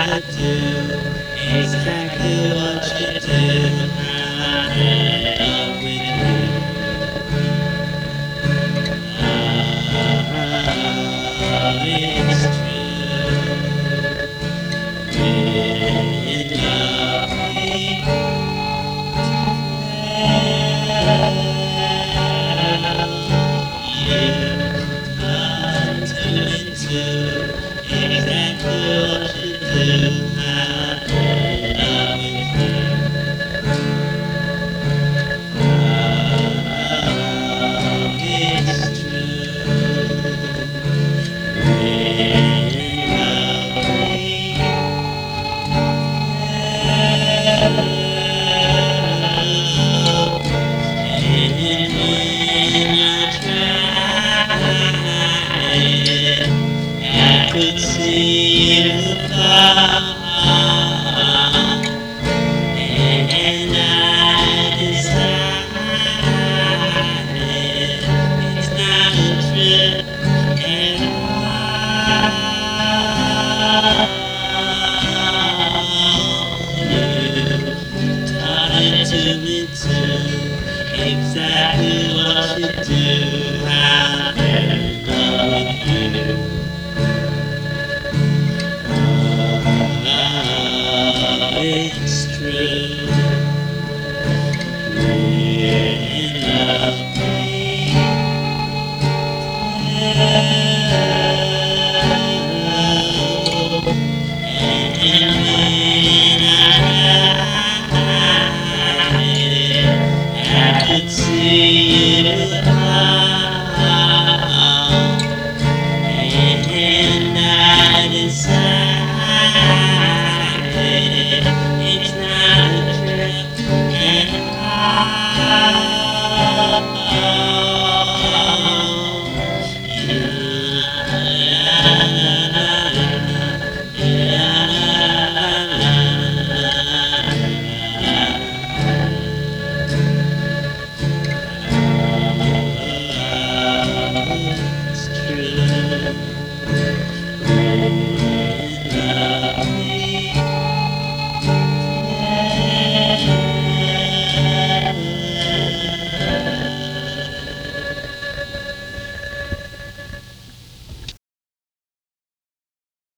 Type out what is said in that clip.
I do exactly what you do. I'm in love with you. It's true. In love, you. I'm doing too exactly what you do. I'm in love with you. It's true. In love, and when I try. I could see you fall, and I decided it's not a trip at all. You taught it to me too, exactly what you do. I'm in love with you. It's true. We're in love.